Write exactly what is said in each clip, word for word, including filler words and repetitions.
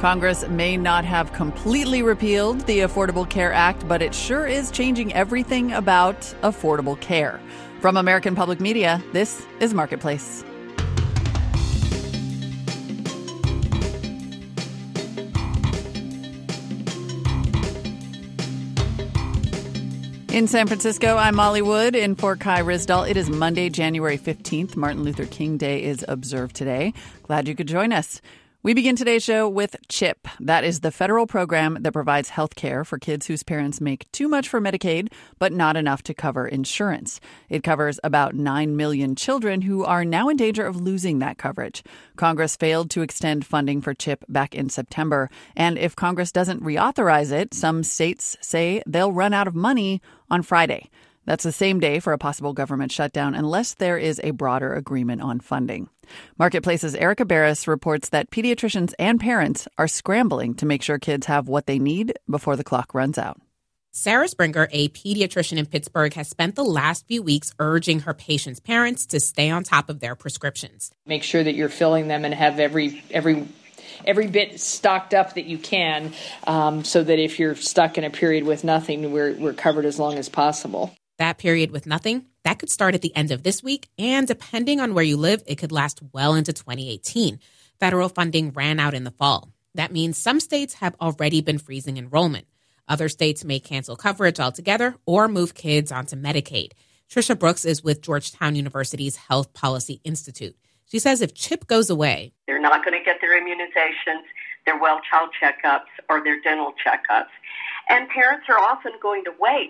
Congress may not have completely repealed the Affordable Care Act, but it sure is changing everything about affordable care. From American Public Media, this is Marketplace. In San Francisco, I'm Molly Wood. In for Kai Ryssdal, it is Monday, January fifteenth. Martin Luther King Day is observed today. Glad you could join us. We begin today's show with CHIP. That is the federal program that provides health care for kids whose parents make too much for Medicaid, but not enough to cover insurance. It covers about nine million children who are now in danger of losing that coverage. Congress failed to extend funding for CHIP back in September. And if Congress doesn't reauthorize it, some states say they'll run out of money on Friday. That's the same day for a possible government shutdown unless there is a broader agreement on funding. Marketplace's Erica Barris reports that pediatricians and parents are scrambling to make sure kids have what they need before the clock runs out. Sarah Springer, a pediatrician in Pittsburgh, has spent the last few weeks urging her patients' parents to stay on top of their prescriptions. Make sure that you're filling them and have every every every bit stocked up that you can, um, so that if you're stuck in a period with nothing, we're we're covered as long as possible. That period with nothing, that could start at the end of this week, and depending on where you live, it could last well into twenty eighteen. Federal funding ran out in the fall. That means some states have already been freezing enrollment. Other states may cancel coverage altogether or move kids onto Medicaid. Trisha Brooks is with Georgetown University's Health Policy Institute. She says if CHIP goes away, they're not going to get their immunizations, their well child checkups, or their dental checkups. And parents are often going to wait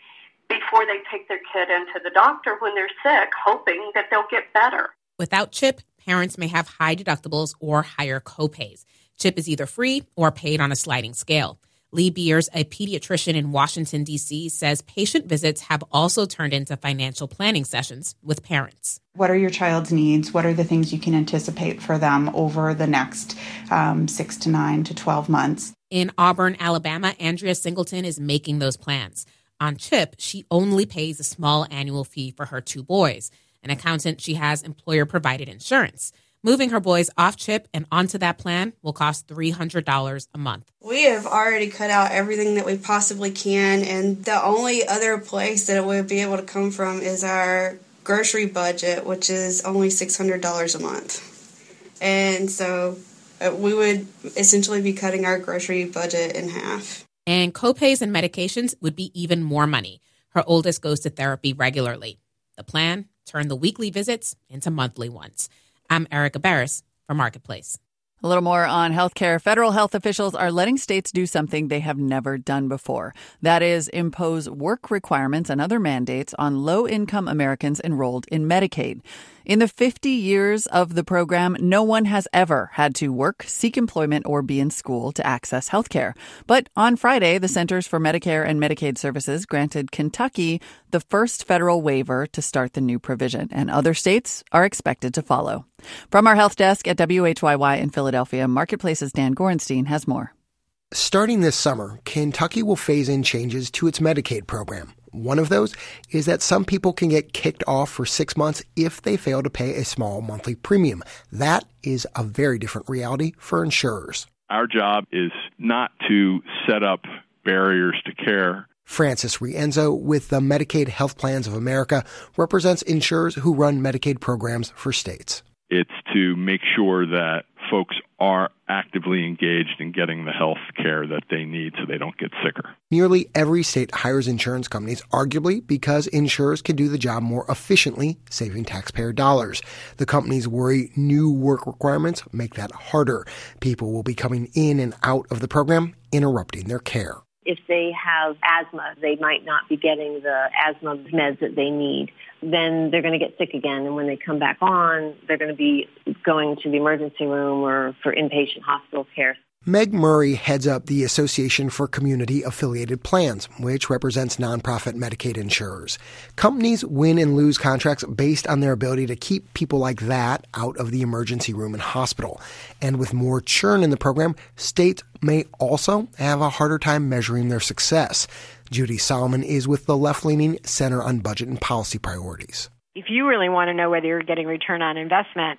before they take their kid into the doctor when they're sick, hoping that they'll get better. Without CHIP, parents may have high deductibles or higher copays. CHIP is either free or paid on a sliding scale. Lee Beers, a pediatrician in Washington, D C, says patient visits have also turned into financial planning sessions with parents. What are your child's needs? What are the things you can anticipate for them over the next um, six to nine to twelve months? In Auburn, Alabama, Andrea Singleton is making those plans. On CHIP, she only pays a small annual fee for her two boys. An accountant, she has employer-provided insurance. Moving her boys off CHIP and onto that plan will cost three hundred dollars a month. We have already cut out everything that we possibly can, and the only other place that it would be able to come from is our grocery budget, which is only six hundred dollars a month. And so uh, we would essentially be cutting our grocery budget in half. And copays and medications would be even more money. Her oldest goes to therapy regularly. The plan turned the weekly visits into monthly ones. I'm Erica Barris for Marketplace. A little more on healthcare. Federal health officials are letting states do something they have never done before. That is, impose work requirements and other mandates on low-income Americans enrolled in Medicaid. In the fifty years of the program, no one has ever had to work, seek employment, or be in school to access health care. But on Friday, the Centers for Medicare and Medicaid Services granted Kentucky the first federal waiver to start the new provision, and other states are expected to follow. From our health desk at W H Y Y in Philadelphia, Marketplace's Dan Gorenstein has more. Starting this summer, Kentucky will phase in changes to its Medicaid program. One of those is that some people can get kicked off for six months if they fail to pay a small monthly premium. That is a very different reality for insurers. Our job is not to set up barriers to care. Francis Rienzo with the Medicaid Health Plans of America represents insurers who run Medicaid programs for states. It's to make sure that folks are actively engaged in getting the health care that they need so they don't get sicker. Nearly every state hires insurance companies, arguably because insurers can do the job more efficiently, saving taxpayer dollars. The companies worry new work requirements make that harder. People will be coming in and out of the program, interrupting their care. If they have asthma, they might not be getting the asthma meds that they need. Then they're going to get sick again. And when they come back on, they're going to be going to the emergency room or for inpatient hospital care. Meg Murray heads up the Association for Community Affiliated Plans, which represents nonprofit Medicaid insurers. Companies win and lose contracts based on their ability to keep people like that out of the emergency room and hospital. And with more churn in the program, states may also have a harder time measuring their success. Judy Solomon is with the left-leaning Center on Budget and Policy Priorities. If you really want to know whether you're getting return on investment,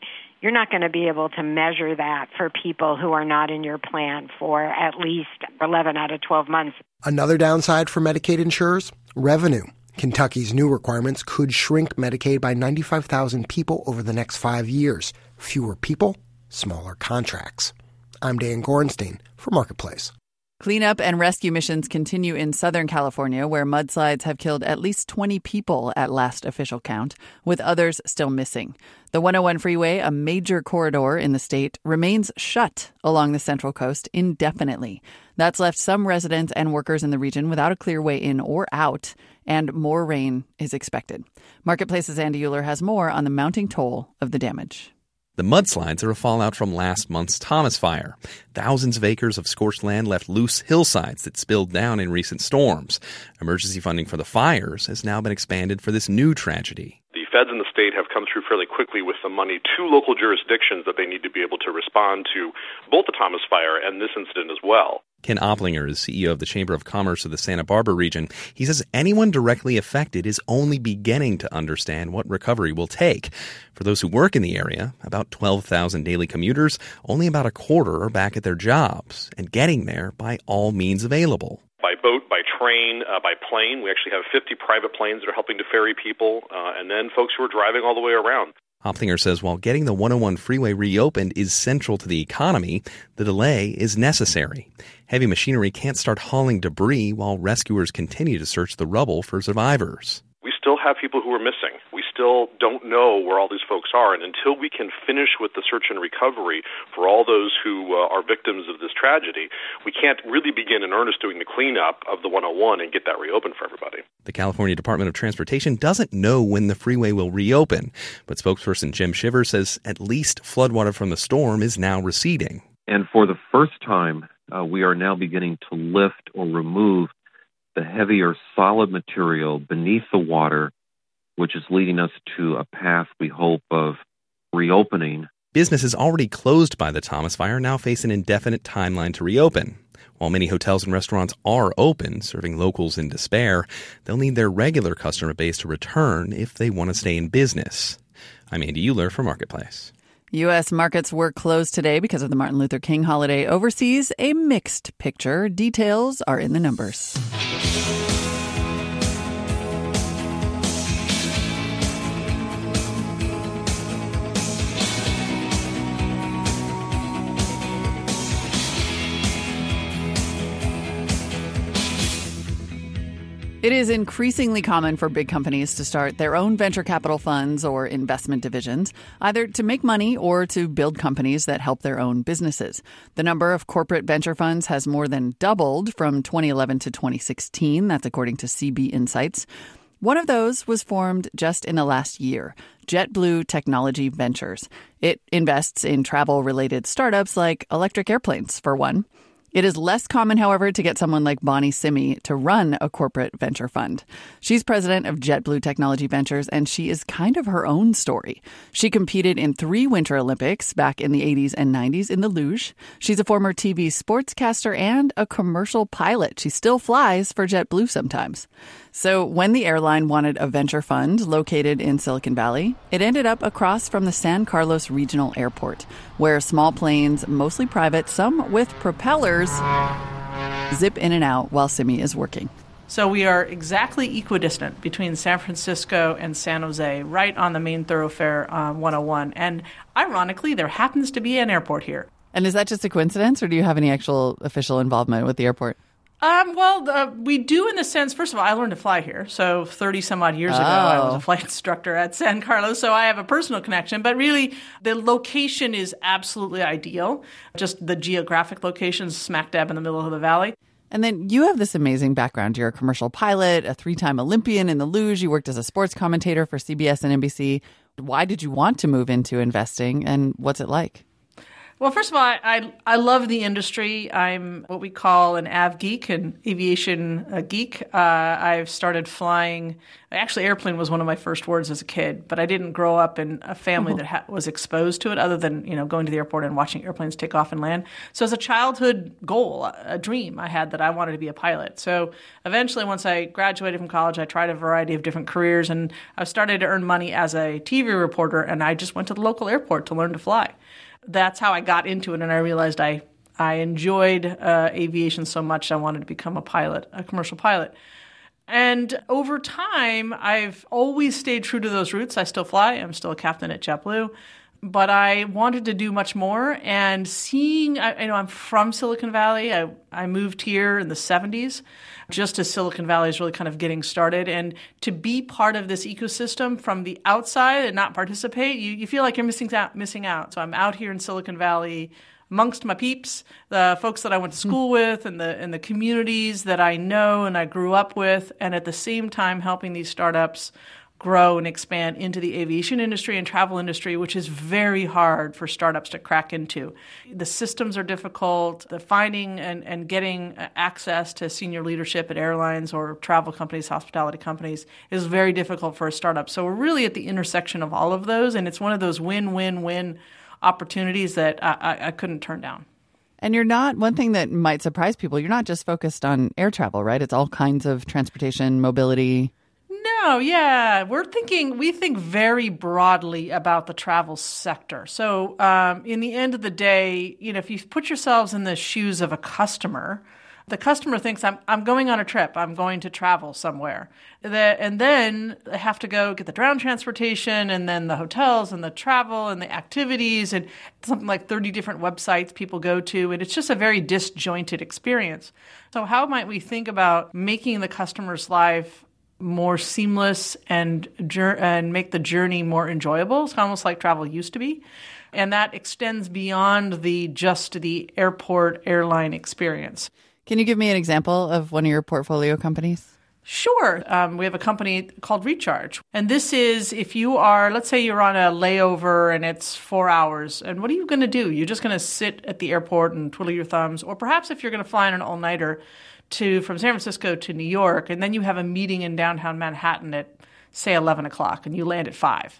you're not going to be able to measure that for people who are not in your plan for at least eleven out of twelve months. Another downside for Medicaid insurers, revenue. Kentucky's new requirements could shrink Medicaid by ninety-five thousand people over the next five years. Fewer people, smaller contracts. I'm Dan Gorenstein for Marketplace. Cleanup and rescue missions continue in Southern California, where mudslides have killed at least twenty people at last official count, with others still missing. The one oh one freeway, a major corridor in the state, remains shut along the Central Coast indefinitely. That's left some residents and workers in the region without a clear way in or out, and more rain is expected. Marketplace's Andy Euler has more on the mounting toll of the damage. The mudslides are a fallout from last month's Thomas Fire. Thousands of acres of scorched land left loose hillsides that spilled down in recent storms. Emergency funding for the fires has now been expanded for this new tragedy. The feds in the state have come through fairly quickly with some money to local jurisdictions that they need to be able to respond to both the Thomas Fire and this incident as well. Ken Oplinger is C E O of the Chamber of Commerce of the Santa Barbara region. He says anyone directly affected is only beginning to understand what recovery will take. For those who work in the area, about twelve thousand daily commuters, only about a quarter are back at their jobs and getting there by all means available. By boat, by train, uh, by plane. We actually have fifty private planes that are helping to ferry people, uh, and then folks who are driving all the way around. Oplinger says while getting the one oh one freeway reopened is central to the economy, the delay is necessary. Heavy machinery can't start hauling debris while rescuers continue to search the rubble for survivors. We still have people who are missing. We still don't know where all these folks are. And until we can finish with the search and recovery for all those who uh, are victims of this tragedy, we can't really begin in earnest doing the cleanup of the one oh one and get that reopened for everybody. The California Department of Transportation doesn't know when the freeway will reopen, but spokesperson Jim Shivers says at least floodwater from the storm is now receding. And for the first time, uh, we are now beginning to lift or remove the heavier solid material beneath the water, which is leading us to a path, we hope, of reopening. Businesses already closed by the Thomas Fire now face an indefinite timeline to reopen. While many hotels and restaurants are open, serving locals in despair, they'll need their regular customer base to return if they want to stay in business. I'm Andy Euler for Marketplace. U S markets were closed today because of the Martin Luther King holiday. Overseas, a mixed picture. Details are in the numbers. It is increasingly common for big companies to start their own venture capital funds or investment divisions, either to make money or to build companies that help their own businesses. The number of corporate venture funds has more than doubled from twenty eleven to twenty sixteen. That's according to C B Insights. One of those was formed just in the last year, JetBlue Technology Ventures. It invests in travel-related startups like electric airplanes, for one. It is less common, however, to get someone like Bonnie Simi to run a corporate venture fund. She's president of JetBlue Technology Ventures, and she is kind of her own story. She competed in three Winter Olympics back in the eighties and nineties in the luge. She's a former T V sportscaster and a commercial pilot. She still flies for JetBlue sometimes. So when the airline wanted a venture fund located in Silicon Valley, it ended up across from the San Carlos Regional Airport, where small planes, mostly private, some with propellers, zip in and out while Simi is working. So we are exactly equidistant between San Francisco and San Jose, right on the main thoroughfare on one oh one. And ironically, there happens to be an airport here. And is that just a coincidence, or do you have any actual official involvement with the airport? Um, well, uh, we do in the sense, first of all, I learned to fly here. So thirty some odd years oh. ago, I was a flight instructor at San Carlos. So I have a personal connection. But really, the location is absolutely ideal. Just the geographic location is smack dab in the middle of the valley. And then you have this amazing background. You're a commercial pilot, a three-time Olympian in the luge. You worked as a sports commentator for C B S and N B C. Why did you want to move into investing, and what's it like? Well, first of all, I, I I love the industry. I'm what we call an av geek, an aviation uh, geek. Uh, I've started flying. Actually, airplane was one of my first words as a kid, but I didn't grow up in a family oh. that ha- was exposed to it, other than you know going to the airport and watching airplanes take off and land. So, as a childhood goal, a dream I had that I wanted to be a pilot. So, eventually, once I graduated from college, I tried a variety of different careers, and I started to earn money as a T V reporter. And I just went to the local airport to learn to fly. That's how I got into it, and I realized I I enjoyed uh, aviation so much I wanted to become a pilot, a commercial pilot. And over time, I've always stayed true to those roots. I still fly. I'm still a captain at JetBlue. But I wanted to do much more. And seeing, I, you know, I'm from Silicon Valley. I, I moved here in the seventies, just as Silicon Valley is really kind of getting started. And to be part of this ecosystem from the outside and not participate, you, you feel like you're missing out, missing out. So I'm out here in Silicon Valley amongst my peeps, the folks that I went to school with and the and the communities that I know and I grew up with, and at the same time helping these startups grow and expand into the aviation industry and travel industry, which is very hard for startups to crack into. The systems are difficult. The finding and, and getting access to senior leadership at airlines or travel companies, hospitality companies, is very difficult for a startup. So we're really at the intersection of all of those, and it's one of those win-win-win opportunities that I, I, I couldn't turn down. And you're not, one thing that might surprise people, you're not just focused on air travel, right? It's all kinds of transportation, mobility. No, yeah. We're thinking, we think very broadly about the travel sector. So um, in the end of the day, you know, if you put yourselves in the shoes of a customer, the customer thinks, I'm I'm going on a trip, I'm going to travel somewhere. The, and then they have to go get the ground transportation and then the hotels and the travel and the activities and something like thirty different websites people go to. And it's just a very disjointed experience. So how might we think about making the customer's life more seamless and and make the journey more enjoyable? It's almost like travel used to be. And that extends beyond the just the airport airline experience. Can you give me an example of one of your portfolio companies? Sure. Um, we have a company called Recharge. And this is if you are, let's say you're on a layover and it's four hours. And what are you going to do? You're just going to sit at the airport and twiddle your thumbs. Or perhaps if you're going to fly on an all-nighter to from San Francisco to New York, and then you have a meeting in downtown Manhattan at, say, eleven o'clock, and you land at five.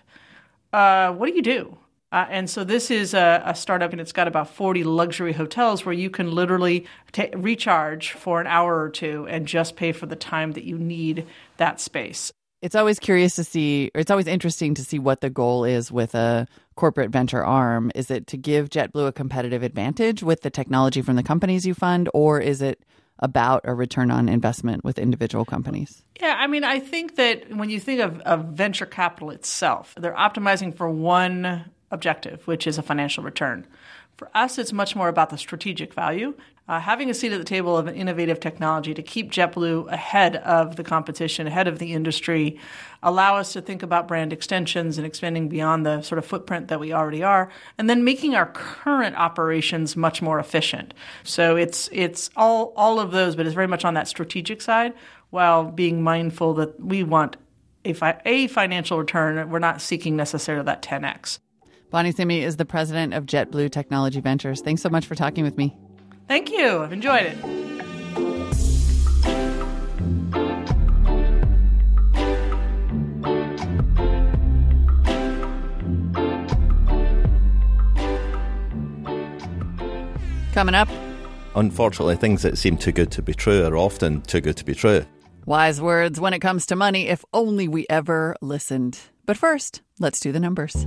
Uh, what do you do? Uh, and so this is a, a startup, and it's got about forty luxury hotels where you can literally ta- recharge for an hour or two and just pay for the time that you need that space. It's always curious to see, or it's always interesting to see what the goal is with a corporate venture arm. Is it to give JetBlue a competitive advantage with the technology from the companies you fund, or is it about a return on investment with individual companies? Yeah, I mean, I think that when you think of, of venture capital itself, they're optimizing for one objective, which is a financial return. For us, it's much more about the strategic value. Uh, having a seat at the table of an innovative technology to keep JetBlue ahead of the competition, ahead of the industry, allow us to think about brand extensions and expanding beyond the sort of footprint that we already are, and then making our current operations much more efficient. So it's it's all all of those, but it's very much on that strategic side, while being mindful that we want a, fi- a financial return. We're not seeking necessarily that ten x. Bonnie Simi is the president of JetBlue Technology Ventures. Thanks so much for talking with me. Thank you. I've enjoyed it. Coming up. Unfortunately, things that seem too good to be true are often too good to be true. Wise words when it comes to money, if only we ever listened. But first, let's do the numbers.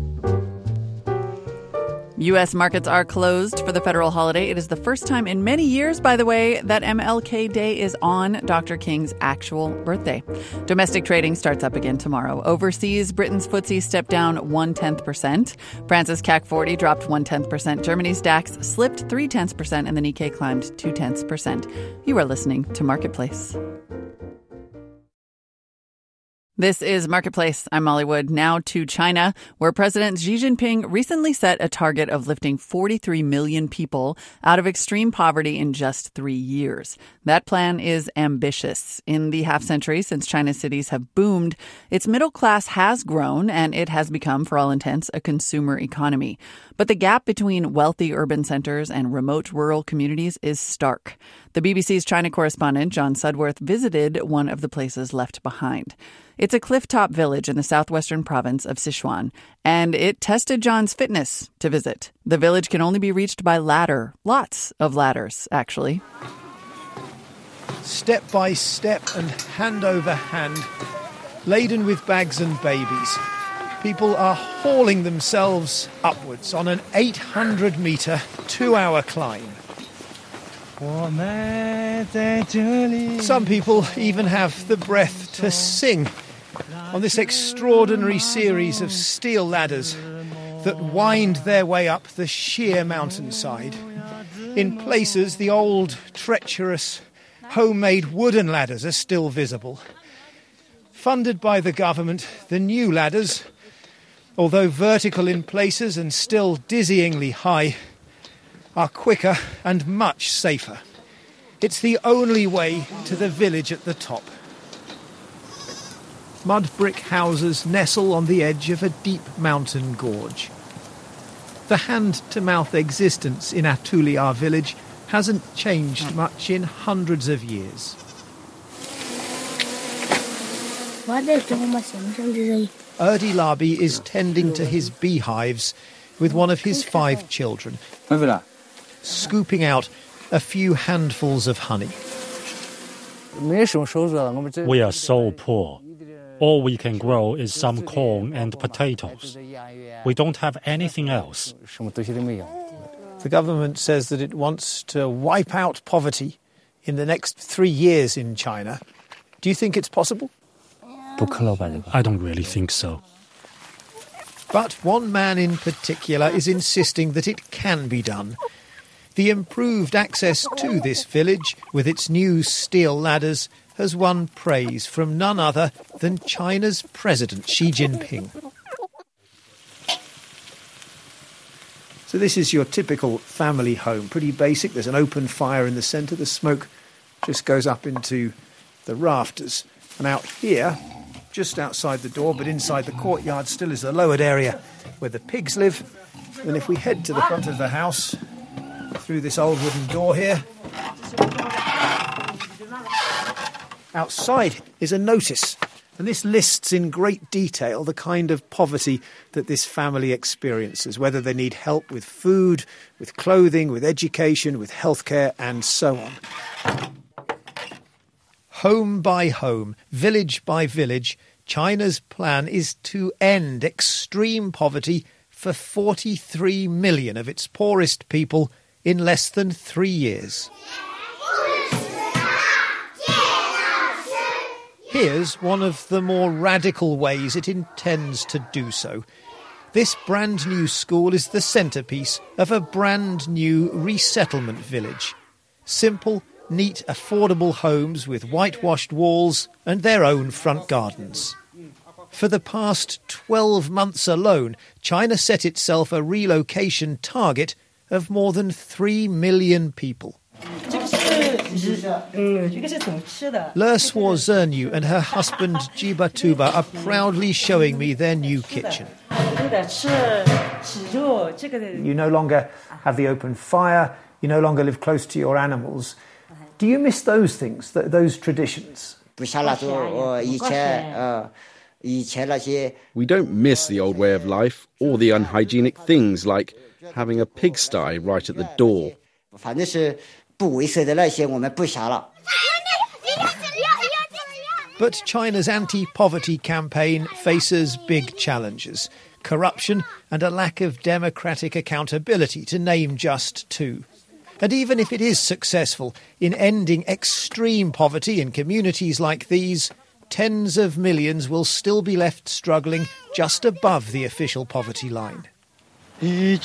U S markets are closed for the federal holiday. It is the first time in many years, by the way, that M L K Day is on Doctor King's actual birthday. Domestic trading starts up again tomorrow. Overseas, Britain's F T S E stepped down one-tenth percent. France's C A C forty dropped one-tenth percent. Germany's DAX slipped three-tenths percent, and the Nikkei climbed two-tenths percent. You are listening to Marketplace. This is Marketplace. I'm Molly Wood. Now to China, where President Xi Jinping recently set a target of lifting forty-three million people out of extreme poverty in just three years. That plan is ambitious. In the half century since China's cities have boomed, its middle class has grown, and it has become, for all intents, a consumer economy. But the gap between wealthy urban centers and remote rural communities is stark. The B B C's China correspondent, John Sudworth, visited one of the places left behind. It's a cliff-top village in the southwestern province of Sichuan, and it tested John's fitness to visit. The village can only be reached by ladder. Lots of ladders, actually. Step by step and hand over hand, laden with bags and babies, people are hauling themselves upwards on an eight hundred metre, two-hour climb. Some people even have the breath to sing on this extraordinary series of steel ladders that wind their way up the sheer mountainside. In places, the old, treacherous, homemade wooden ladders are still visible. Funded by the government, the new ladders, although vertical in places and still dizzyingly high, are quicker and much safer. It's the only way to the village at the top. Mud brick houses nestle on the edge of a deep mountain gorge. The hand-to-mouth existence in Atuliar village hasn't changed much in hundreds of years. Erdi Labi is tending to his beehives with one of his five children, scooping out a few handfuls of honey. We are so poor. All we can grow is some corn and potatoes. We don't have anything else. The government says that it wants to wipe out poverty in the next three years in China. Do you think it's possible? I don't really think so. But one man in particular is insisting that it can be done. The improved access to this village, with its new steel ladders, has won praise from none other than China's President Xi Jinping. So this is your typical family home, pretty basic. There's an open fire in the centre. The smoke just goes up into the rafters. And out here, just outside the door, but inside the courtyard still is the lowered area where the pigs live. And if we head to the front of the house, through this old wooden door here, outside is a notice, and this lists in great detail the kind of poverty that this family experiences, whether they need help with food, with clothing, with education, with healthcare, and so on. Home by home, village by village, China's plan is to end extreme poverty for forty-three million of its poorest people in less than three years. Here's one of the more radical ways it intends to do so. This brand new school is the centrepiece of a brand new resettlement village. Simple, neat, affordable homes with whitewashed walls and their own front gardens. For the past twelve months alone, China set itself a relocation target of more than three million people. Le Suo Zernu and her husband Jiba Tuba are proudly showing me their new kitchen. You no longer have the open fire, you no longer live close to your animals. Do you miss those things, th- those traditions? We don't miss the old way of life or the unhygienic things like having a pigsty right at the door. But China's anti-poverty campaign faces big challenges. Corruption and a lack of democratic accountability, to name just two. And even if it is successful in ending extreme poverty in communities like these, tens of millions will still be left struggling just above the official poverty line. The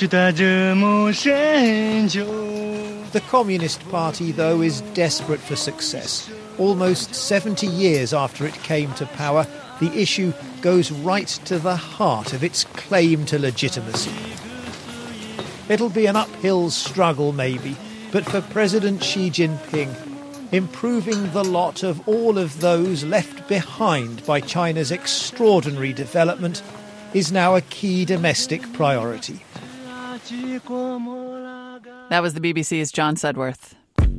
Communist Party, though, is desperate for success. Almost seventy years after it came to power, the issue goes right to the heart of its claim to legitimacy. It'll be an uphill struggle, maybe, but for President Xi Jinping, improving the lot of all of those left behind by China's extraordinary development is now a key domestic priority. That was the B B C's John Sudworth.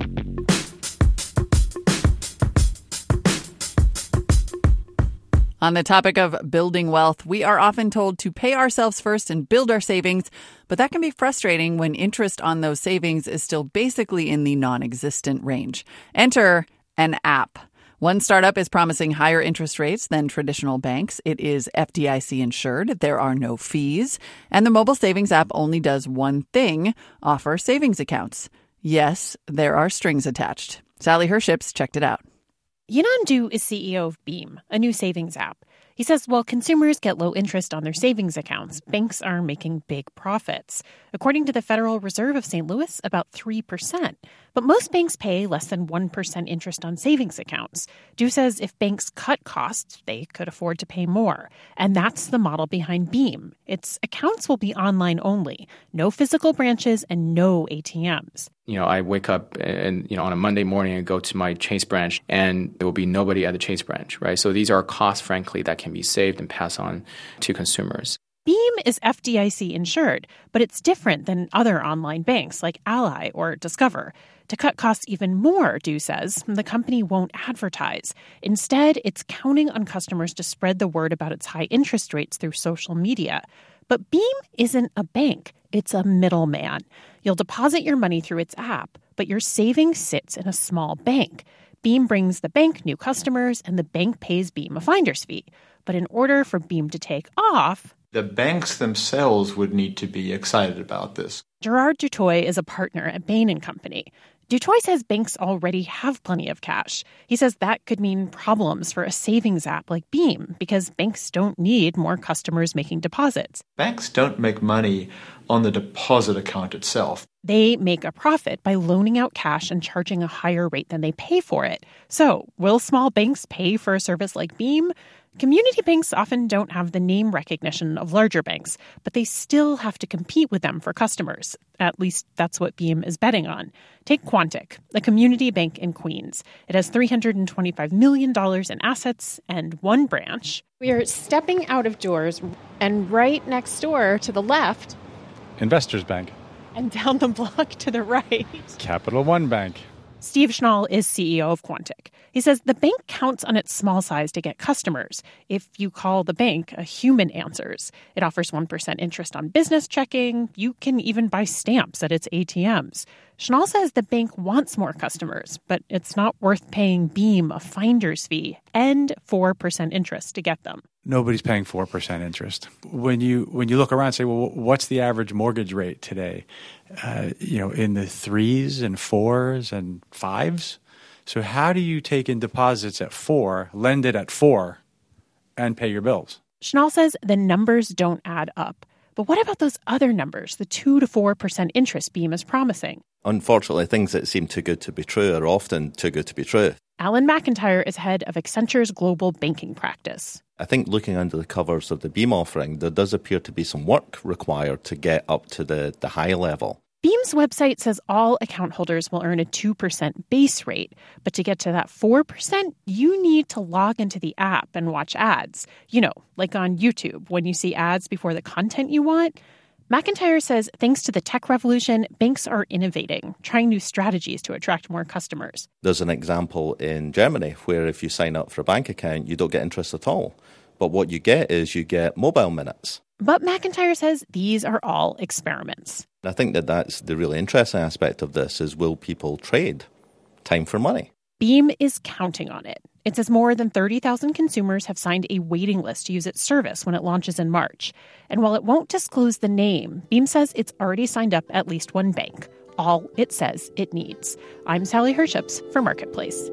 On the topic of building wealth, we are often told to pay ourselves first and build our savings, but that can be frustrating when interest on those savings is still basically in the non-existent range. Enter an app. One startup is promising higher interest rates than traditional banks. It is F D I C insured. There are no fees. And the mobile savings app only does one thing, offer savings accounts. Yes, there are strings attached. Sally Herships checked it out. Yinan Du is C E O of Beam, a new savings app. He says while consumers get low interest on their savings accounts, banks are making big profits. According to the Federal Reserve of Saint Louis, about three percent. But most banks pay less than one percent interest on savings accounts. Du says if banks cut costs, they could afford to pay more. And that's the model behind Beam. Its accounts will be online only, no physical branches and no A T Ms. You know, I wake up and, you know, on a Monday morning and go to my Chase branch and there will be nobody at the Chase branch, right? So these are costs, frankly, that can be saved and passed on to consumers. Beam is F D I C insured, but it's different than other online banks like Ally or Discover. To cut costs even more, Du says, the company won't advertise. Instead, it's counting on customers to spread the word about its high interest rates through social media. But Beam isn't a bank. It's a middleman. You'll deposit your money through its app, but your savings sits in a small bank. Beam brings the bank new customers, and the bank pays Beam a finder's fee. But in order for Beam to take off, the banks themselves would need to be excited about this. Gerard Dutoy is a partner at Bain and Company. Dutoy says banks already have plenty of cash. He says that could mean problems for a savings app like Beam because banks don't need more customers making deposits. Banks don't make money on the deposit account itself. They make a profit by loaning out cash and charging a higher rate than they pay for it. So, will small banks pay for a service like Beam? Community banks often don't have the name recognition of larger banks, but they still have to compete with them for customers. At least that's what Beam is betting on. Take Quantic, a community bank in Queens. It has three hundred twenty-five million dollars in assets and one branch. We are stepping out of doors, and right next door to the left, Investors Bank. And down the block to the right, Capital One Bank. Steve Schnall is C E O of Quantic. He says the bank counts on its small size to get customers. If you call the bank, a human answers. It offers one percent interest on business checking. You can even buy stamps at its A T Ms. Schnall says the bank wants more customers, but it's not worth paying Beam a finder's fee and four percent interest to get them. Nobody's paying four percent interest. When you when you look around and say, well, what's the average mortgage rate today? Uh, you know, in the threes and fours and fives. So how do you take in deposits at four, lend it at four, and pay your bills? Schnall says the numbers don't add up. But what about those other numbers, the two to four percent interest Beam is promising? Unfortunately, things that seem too good to be true are often too good to be true. Alan McIntyre is head of Accenture's global banking practice. I think looking under the covers of the Beam offering, there does appear to be some work required to get up to the, the high level. Beam's website says all account holders will earn a two percent base rate, but to get to that four percent, you need to log into the app and watch ads. You know, like on YouTube, when you see ads before the content you want. McIntyre says thanks to the tech revolution, banks are innovating, trying new strategies to attract more customers. There's an example in Germany where if you sign up for a bank account, you don't get interest at all. But what you get is you get mobile minutes. But McIntyre says these are all experiments. I think that that's the really interesting aspect of this is will people trade time for money? Beam is counting on it. It says more than thirty thousand consumers have signed a waiting list to use its service when it launches in March. And while it won't disclose the name, Beam says it's already signed up at least one bank. All it says it needs. I'm Sally Herships for Marketplace.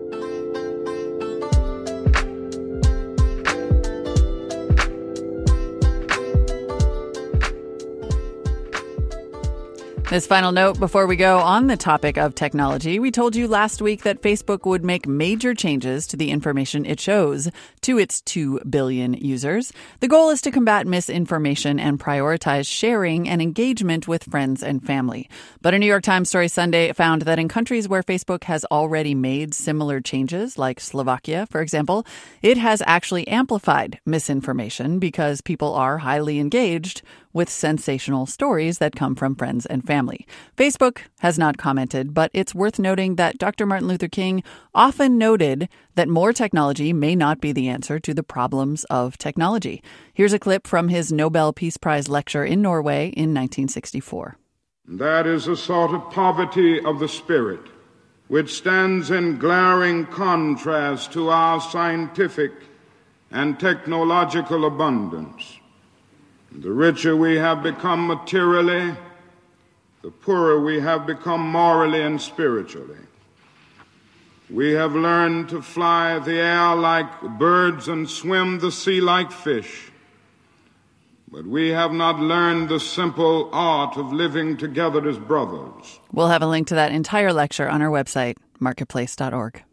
This final note before we go on the topic of technology, we told you last week that Facebook would make major changes to the information it shows to its two billion users. The goal is to combat misinformation and prioritize sharing and engagement with friends and family. But a New York Times story Sunday found that in countries where Facebook has already made similar changes, like Slovakia, for example, it has actually amplified misinformation because people are highly engaged with sensational stories that come from friends and family. Facebook has not commented, but it's worth noting that Doctor Martin Luther King often noted that more technology may not be the answer to the problems of technology. Here's a clip from his Nobel Peace Prize lecture in Norway in nineteen sixty-four. That is a sort of poverty of the spirit, which stands in glaring contrast to our scientific and technological abundance. The richer we have become materially, the poorer we have become morally and spiritually. We have learned to fly the air like birds and swim the sea like fish, but we have not learned the simple art of living together as brothers. We'll have a link to that entire lecture on our website, marketplace dot org.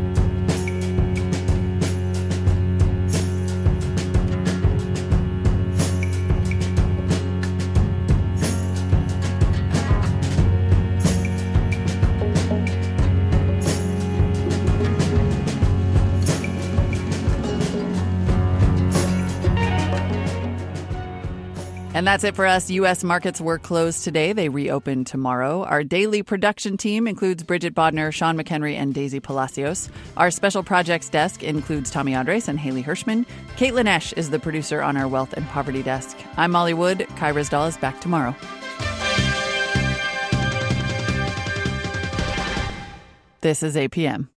And that's it for us. U S markets were closed today. They reopen tomorrow. Our daily production team includes Bridget Bodner, Sean McHenry, and Daisy Palacios. Our special projects desk includes Tommy Andres and Haley Hirschman. Caitlin Esch is the producer on our wealth and poverty desk. I'm Molly Wood. Kai Ryssdal is back tomorrow. This is A P M.